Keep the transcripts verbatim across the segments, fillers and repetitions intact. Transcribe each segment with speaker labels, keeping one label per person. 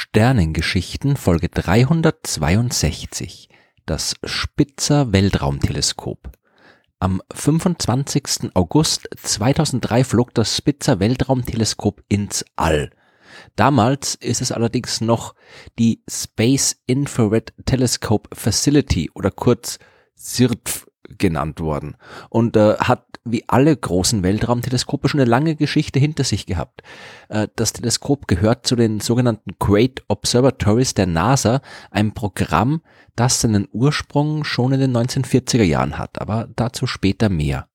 Speaker 1: Sternengeschichten Folge dreihundertzweiundsechzig. Das Spitzer Weltraumteleskop. Am fünfundzwanzigsten August zweitausenddrei flog das Spitzer Weltraumteleskop ins All. Damals ist es allerdings noch die Space Infrared Telescope Facility oder kurz S I R T F genannt worden und äh, hat wie alle großen Weltraumteleskope schon eine lange Geschichte hinter sich gehabt. Äh, das Teleskop gehört zu den sogenannten Great Observatories der NASA, einem Programm, das seinen Ursprung schon in den neunzehnhundertvierziger Jahren hat, aber dazu später mehr.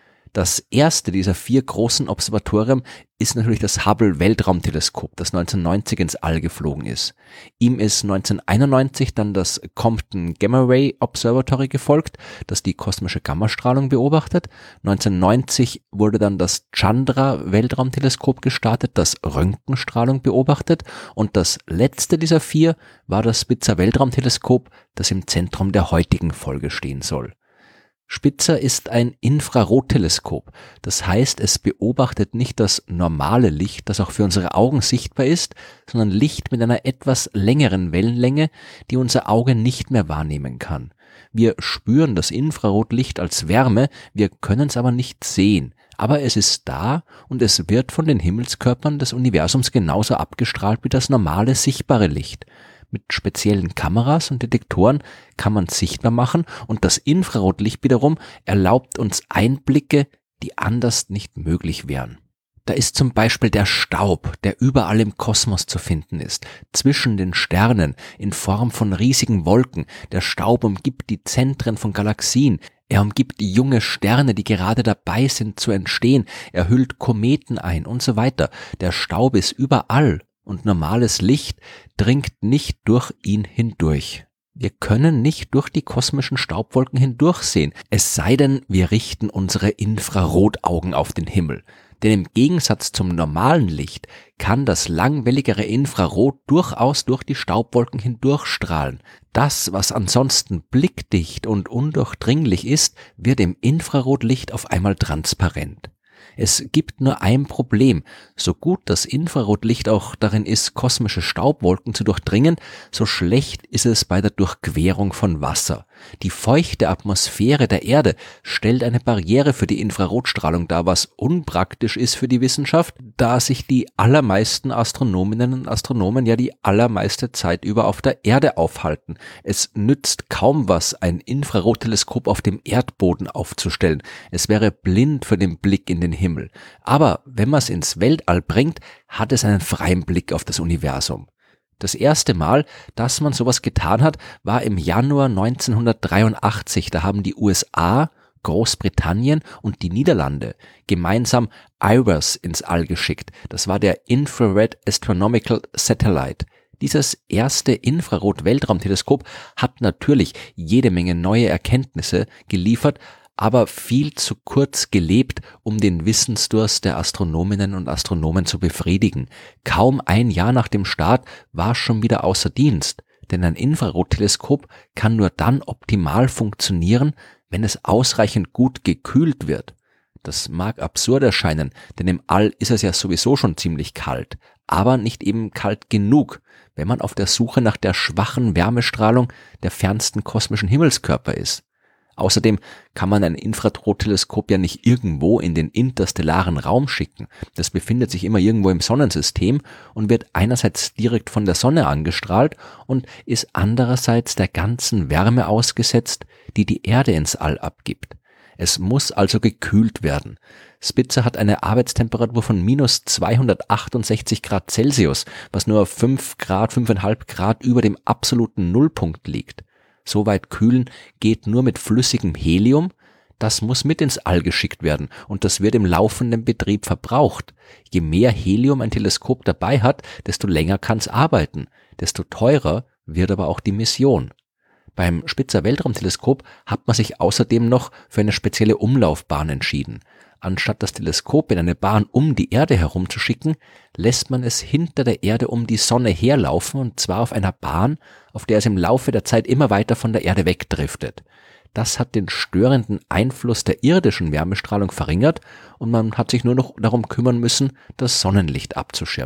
Speaker 1: Das erste dieser vier großen Observatorien ist natürlich das Hubble Weltraumteleskop, das neunzehnhundertneunzig ins All geflogen ist. Ihm ist neunzehnhunderteinundneunzig dann das Compton Gamma Ray Observatory gefolgt, das die kosmische Gammastrahlung beobachtet. neunzehnhundertneunzig wurde dann das Chandra Weltraumteleskop gestartet, das Röntgenstrahlung beobachtet. Und das letzte dieser vier war das Spitzer Weltraumteleskop, das im Zentrum der heutigen Folge stehen soll. Spitzer ist ein Infrarotteleskop, das heißt, es beobachtet nicht das normale Licht, das auch für unsere Augen sichtbar ist, sondern Licht mit einer etwas längeren Wellenlänge, die unser Auge nicht mehr wahrnehmen kann. Wir spüren das Infrarotlicht als Wärme, wir können es aber nicht sehen, aber es ist da und es wird von den Himmelskörpern des Universums genauso abgestrahlt wie das normale sichtbare Licht. Mit speziellen Kameras und Detektoren kann man es sichtbar machen und das Infrarotlicht wiederum erlaubt uns Einblicke, die anders nicht möglich wären. Da ist zum Beispiel der Staub, der überall im Kosmos zu finden ist, zwischen den Sternen in Form von riesigen Wolken. Der Staub umgibt die Zentren von Galaxien. Er umgibt die junge Sterne, die gerade dabei sind zu entstehen. Er hüllt Kometen ein und so weiter. Der Staub ist überall. Und normales Licht dringt nicht durch ihn hindurch. Wir können nicht durch die kosmischen Staubwolken hindurchsehen, es sei denn, wir richten unsere Infrarotaugen auf den Himmel. Denn im Gegensatz zum normalen Licht kann das langwelligere Infrarot durchaus durch die Staubwolken hindurchstrahlen. Das, was ansonsten blickdicht und undurchdringlich ist, wird im Infrarotlicht auf einmal transparent. Es gibt nur ein Problem. So gut das Infrarotlicht auch darin ist, kosmische Staubwolken zu durchdringen, so schlecht ist es bei der Durchquerung von Wasser. Die feuchte Atmosphäre der Erde stellt eine Barriere für die Infrarotstrahlung dar, was unpraktisch ist für die Wissenschaft, da sich die allermeisten Astronominnen und Astronomen ja die allermeiste Zeit über auf der Erde aufhalten. Es nützt kaum was, ein Infrarotteleskop auf dem Erdboden aufzustellen. Es wäre blind für den Blick in den Himmel. Aber wenn man es ins Weltall bringt, hat es einen freien Blick auf das Universum. Das erste Mal, dass man sowas getan hat, war im Januar neunzehnhundertdreiundachtzig. Da haben die U S A, Großbritannien und die Niederlande gemeinsam IRAS ins All geschickt. Das war der Infrared Astronomical Satellite. Dieses erste Infrarot-Weltraumteleskop hat natürlich jede Menge neue Erkenntnisse geliefert, aber viel zu kurz gelebt, um den Wissensdurst der Astronominnen und Astronomen zu befriedigen. Kaum ein Jahr nach dem Start war es schon wieder außer Dienst, denn ein Infrarotteleskop kann nur dann optimal funktionieren, wenn es ausreichend gut gekühlt wird. Das mag absurd erscheinen, denn im All ist es ja sowieso schon ziemlich kalt, aber nicht eben kalt genug, wenn man auf der Suche nach der schwachen Wärmestrahlung der fernsten kosmischen Himmelskörper ist. Außerdem kann man ein Infrarotteleskop ja nicht irgendwo in den interstellaren Raum schicken. Das befindet sich immer irgendwo im Sonnensystem und wird einerseits direkt von der Sonne angestrahlt und ist andererseits der ganzen Wärme ausgesetzt, die die Erde ins All abgibt. Es muss also gekühlt werden. Spitzer hat eine Arbeitstemperatur von minus zweihundertachtundsechzig Grad Celsius, was nur fünf Grad, fünfeinhalb Grad über dem absoluten Nullpunkt liegt. So weit kühlen geht nur mit flüssigem Helium, das muss mit ins All geschickt werden und das wird im laufenden Betrieb verbraucht. Je mehr Helium ein Teleskop dabei hat, desto länger kann es arbeiten, desto teurer wird aber auch die Mission. Beim Spitzer Weltraumteleskop hat man sich außerdem noch für eine spezielle Umlaufbahn entschieden. Anstatt das Teleskop in eine Bahn um die Erde herumzuschicken, lässt man es hinter der Erde um die Sonne herlaufen und zwar auf einer Bahn, auf der es im Laufe der Zeit immer weiter von der Erde wegdriftet. Das hat den störenden Einfluss der irdischen Wärmestrahlung verringert und man hat sich nur noch darum kümmern müssen, das Sonnenlicht abzuschirmen.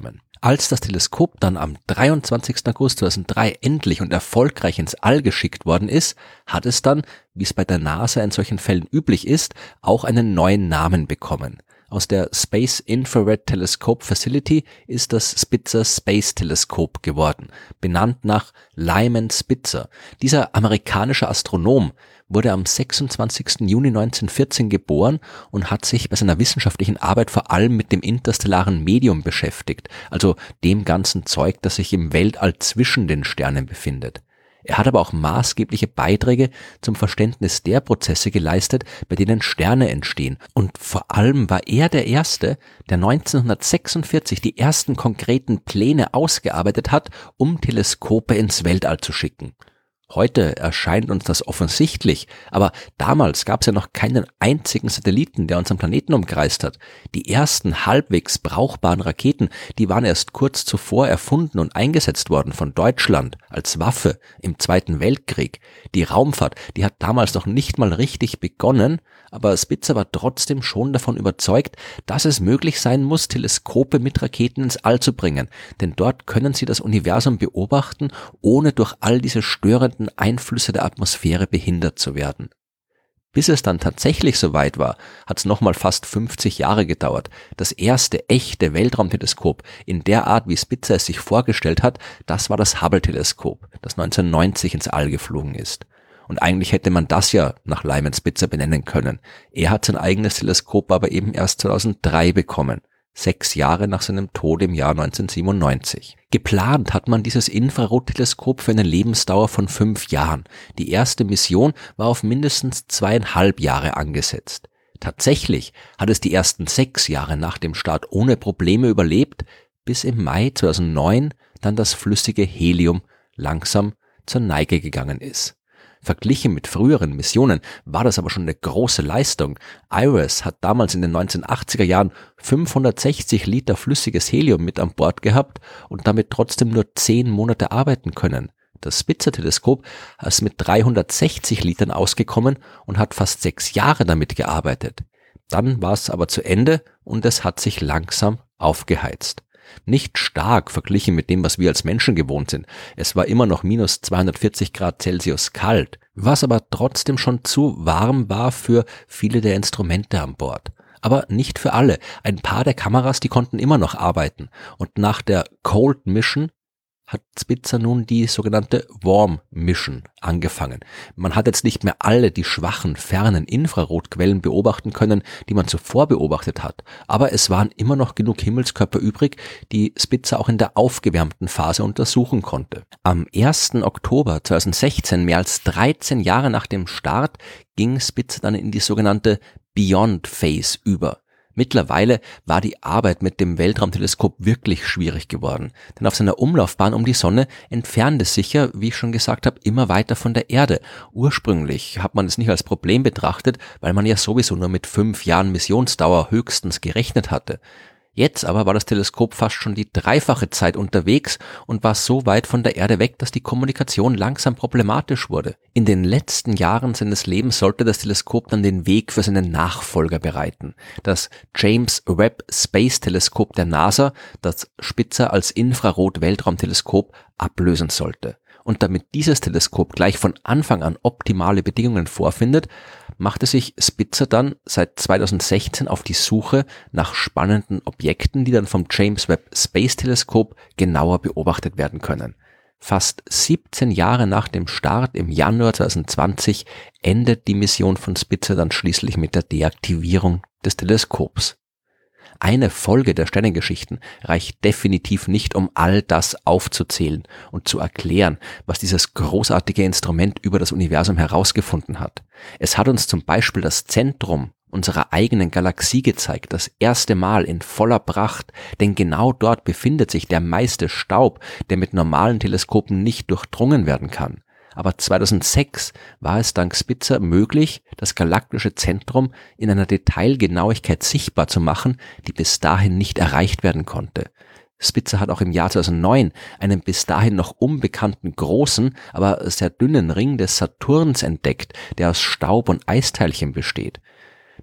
Speaker 1: Als das Teleskop dann am dreiundzwanzigsten August zweitausenddrei endlich und erfolgreich ins All geschickt worden ist, hat es dann, wie es bei der NASA in solchen Fällen üblich ist, auch einen neuen Namen bekommen. Aus der Space Infrared Telescope Facility ist das Spitzer Space Telescope geworden, benannt nach Lyman Spitzer. Dieser amerikanische Astronom wurde am sechsundzwanzigsten Juni neunzehnhundertvierzehn geboren und hat sich bei seiner wissenschaftlichen Arbeit vor allem mit dem interstellaren Medium beschäftigt, also dem ganzen Zeug, das sich im Weltall zwischen den Sternen befindet. Er hat aber auch maßgebliche Beiträge zum Verständnis der Prozesse geleistet, bei denen Sterne entstehen. Und vor allem war er der Erste, der neunzehnhundertsechsundvierzig die ersten konkreten Pläne ausgearbeitet hat, um Teleskope ins Weltall zu schicken. Heute erscheint uns das offensichtlich, aber damals gab es ja noch keinen einzigen Satelliten, der unseren Planeten umkreist hat. Die ersten halbwegs brauchbaren Raketen, die waren erst kurz zuvor erfunden und eingesetzt worden von Deutschland als Waffe im Zweiten Weltkrieg. Die Raumfahrt, die hat damals noch nicht mal richtig begonnen, aber Spitzer war trotzdem schon davon überzeugt, dass es möglich sein muss, Teleskope mit Raketen ins All zu bringen, denn dort können sie das Universum beobachten, ohne durch all diese störenden Einflüsse der Atmosphäre behindert zu werden. Bis es dann tatsächlich soweit war, hat es nochmal fast fünfzig Jahre gedauert. Das erste echte Weltraumteleskop in der Art, wie Spitzer es sich vorgestellt hat, das war das Hubble-Teleskop, das neunzehnhundertneunzig ins All geflogen ist. Und eigentlich hätte man das ja nach Lyman Spitzer benennen können. Er hat sein eigenes Teleskop aber eben erst zweitausenddrei bekommen. Sechs Jahre nach seinem Tod im Jahr neunzehnhundertsiebenundneunzig. Geplant hat man dieses Infrarotteleskop für eine Lebensdauer von fünf Jahren. Die erste Mission war auf mindestens zweieinhalb Jahre angesetzt. Tatsächlich hat es die ersten sechs Jahre nach dem Start ohne Probleme überlebt, bis im Mai zweitausendneun dann das flüssige Helium langsam zur Neige gegangen ist. Verglichen mit früheren Missionen war das aber schon eine große Leistung. IRIS hat damals in den neunzehnhundertachtziger Jahren fünfhundertsechzig Liter flüssiges Helium mit an Bord gehabt und damit trotzdem nur zehn Monate arbeiten können. Das Spitzer-Teleskop ist mit dreihundertsechzig Litern ausgekommen und hat fast sechs Jahre damit gearbeitet. Dann war es aber zu Ende und es hat sich langsam aufgeheizt. Nicht stark verglichen mit dem, was wir als Menschen gewohnt sind. Es war immer noch minus zweihundertvierzig Grad Celsius kalt, was aber trotzdem schon zu warm war für viele der Instrumente an Bord. Aber nicht für alle. Ein paar der Kameras, die konnten immer noch arbeiten. Und nach der Cold Mission hat Spitzer nun die sogenannte Warm Mission angefangen. Man hat jetzt nicht mehr alle die schwachen, fernen Infrarotquellen beobachten können, die man zuvor beobachtet hat, aber es waren immer noch genug Himmelskörper übrig, die Spitzer auch in der aufgewärmten Phase untersuchen konnte. Am ersten Oktober zweitausendsechzehn, mehr als dreizehn Jahre nach dem Start, ging Spitzer dann in die sogenannte Beyond Phase über. Mittlerweile war die Arbeit mit dem Weltraumteleskop wirklich schwierig geworden, denn auf seiner Umlaufbahn um die Sonne entfernt es sich ja, wie ich schon gesagt habe, immer weiter von der Erde. Ursprünglich hat man es nicht als Problem betrachtet, weil man ja sowieso nur mit fünf Jahren Missionsdauer höchstens gerechnet hatte. Jetzt aber war das Teleskop fast schon die dreifache Zeit unterwegs und war so weit von der Erde weg, dass die Kommunikation langsam problematisch wurde. In den letzten Jahren seines Lebens sollte das Teleskop dann den Weg für seinen Nachfolger bereiten. Das James Webb Space Teleskop der NASA, das Spitzer als Infrarot-Weltraumteleskop ablösen sollte. Und damit dieses Teleskop gleich von Anfang an optimale Bedingungen vorfindet, machte sich Spitzer dann seit zweitausendsechzehn auf die Suche nach spannenden Objekten, die dann vom James Webb Space Teleskop genauer beobachtet werden können. Fast siebzehn Jahre nach dem Start im Januar zweitausendzwanzig endet die Mission von Spitzer dann schließlich mit der Deaktivierung des Teleskops. Eine Folge der Sternengeschichten reicht definitiv nicht, um all das aufzuzählen und zu erklären, was dieses großartige Instrument über das Universum herausgefunden hat. Es hat uns zum Beispiel das Zentrum unserer eigenen Galaxie gezeigt, das erste Mal in voller Pracht, denn genau dort befindet sich der meiste Staub, der mit normalen Teleskopen nicht durchdrungen werden kann. Aber zweitausendsechs war es dank Spitzer möglich, das galaktische Zentrum in einer Detailgenauigkeit sichtbar zu machen, die bis dahin nicht erreicht werden konnte. Spitzer hat auch im Jahr zweitausendneun einen bis dahin noch unbekannten großen, aber sehr dünnen Ring des Saturns entdeckt, der aus Staub und Eisteilchen besteht.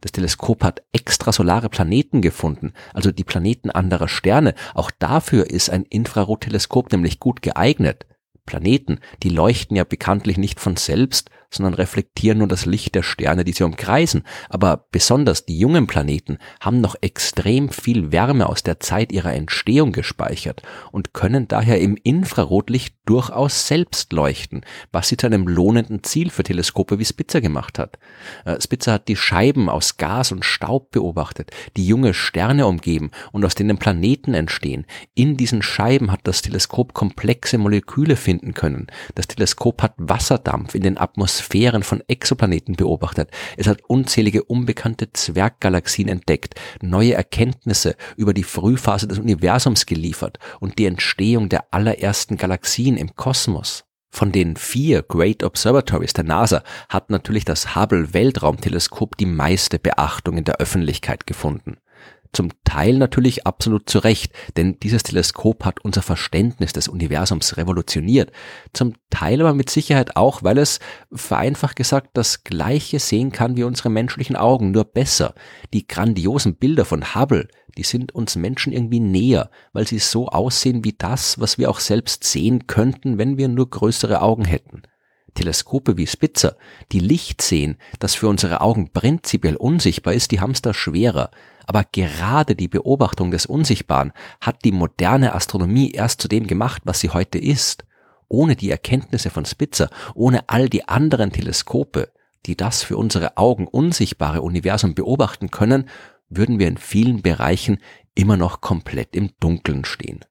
Speaker 1: Das Teleskop hat extrasolare Planeten gefunden, also die Planeten anderer Sterne. Auch dafür ist ein Infrarotteleskop nämlich gut geeignet. Planeten, die leuchten ja bekanntlich nicht von selbst, sondern reflektieren nur das Licht der Sterne, die sie umkreisen. Aber besonders die jungen Planeten haben noch extrem viel Wärme aus der Zeit ihrer Entstehung gespeichert und können daher im Infrarotlicht durchaus selbst leuchten, was sie zu einem lohnenden Ziel für Teleskope wie Spitzer gemacht hat. Spitzer hat die Scheiben aus Gas und Staub beobachtet, die junge Sterne umgeben und aus denen Planeten entstehen. In diesen Scheiben hat das Teleskop komplexe Moleküle finden können. Das Teleskop hat Wasserdampf in den Atmosphären von Exoplaneten beobachtet. Es hat unzählige unbekannte Zwerggalaxien entdeckt, neue Erkenntnisse über die Frühphase des Universums geliefert und die Entstehung der allerersten Galaxien im Kosmos. Von den vier Great Observatories der NASA hat natürlich das Hubble-Weltraumteleskop die meiste Beachtung in der Öffentlichkeit gefunden. Zum Teil natürlich absolut zu Recht, denn dieses Teleskop hat unser Verständnis des Universums revolutioniert. Zum Teil aber mit Sicherheit auch, weil es, vereinfacht gesagt, das Gleiche sehen kann wie unsere menschlichen Augen, nur besser. Die grandiosen Bilder von Hubble, die sind uns Menschen irgendwie näher, weil sie so aussehen wie das, was wir auch selbst sehen könnten, wenn wir nur größere Augen hätten. Teleskope wie Spitzer, die Licht sehen, das für unsere Augen prinzipiell unsichtbar ist, die haben es da schwerer. Aber gerade die Beobachtung des Unsichtbaren hat die moderne Astronomie erst zu dem gemacht, was sie heute ist. Ohne die Erkenntnisse von Spitzer, ohne all die anderen Teleskope, die das für unsere Augen unsichtbare Universum beobachten können, würden wir in vielen Bereichen immer noch komplett im Dunkeln stehen.